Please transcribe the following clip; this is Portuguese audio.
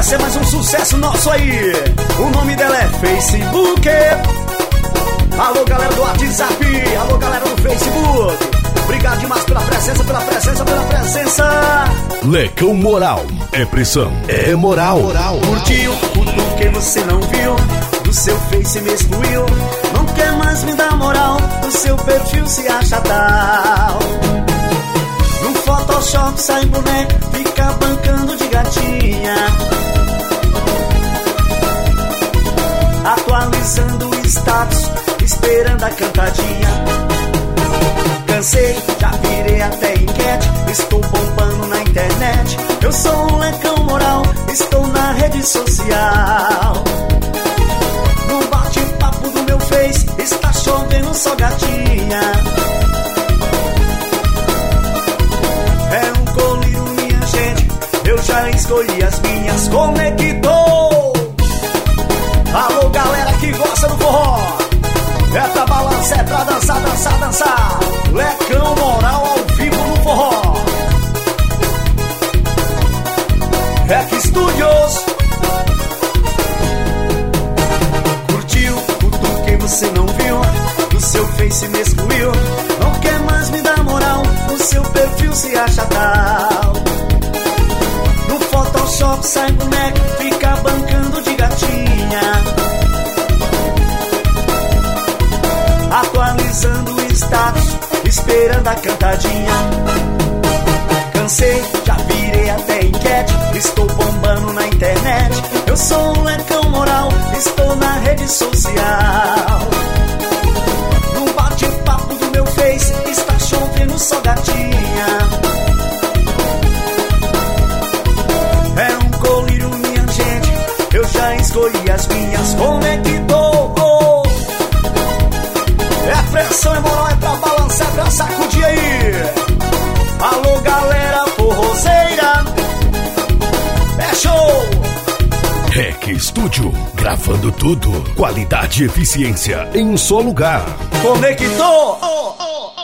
ser mais um sucesso nosso aí. O nome dela é Facebook. Alô galera do WhatsApp, alô galera do Facebook. Obrigado demais pela presença, pela presença, pela presença. Lecão Moral, é pressão, é moral. Curtiu, que você não viu, do seu Face me excluiu. Não quer mais me dar moral, do seu perfil se acha tal. No Photoshop sai boneco, fica bancando de gatinha. Atualizando o status, esperando a cantadinha. Cansei, já virei até enquete, estou bombando na internet. Eu sou um lecão moral, estou na rede social. No bate-papo do meu Face, está chovendo só gatinha. É um colírio, minha gente, eu já escolhi as minhas. Conectou. Alô galera que gosta do forró, é pra balançar, é pra dançar, dançar, dançar. Lecão Moral ao vivo no forró. REC Studios. Curtiu, cutuquei, você não viu, do seu Face me excluiu. Não quer mais me dar moral, no seu perfil se acha tal. No Photoshop sai boneco, fica bancando de gatinha. Atualizando o status, esperando a cantadinha. Cansei, já virei até enquete, estou bombando na internet. Eu sou um lecão moral, estou na rede social. No bate-papo do meu Face, está chovendo só gatinha. É um colírio, minha gente, eu já escolhi as minhas. Conectou. É pressão, é moral, é pra balançar, é pra sacudir aí. Alô galera forrozeira, é show. REC Studio, gravando tudo. Qualidade e eficiência em um só lugar. Conectou.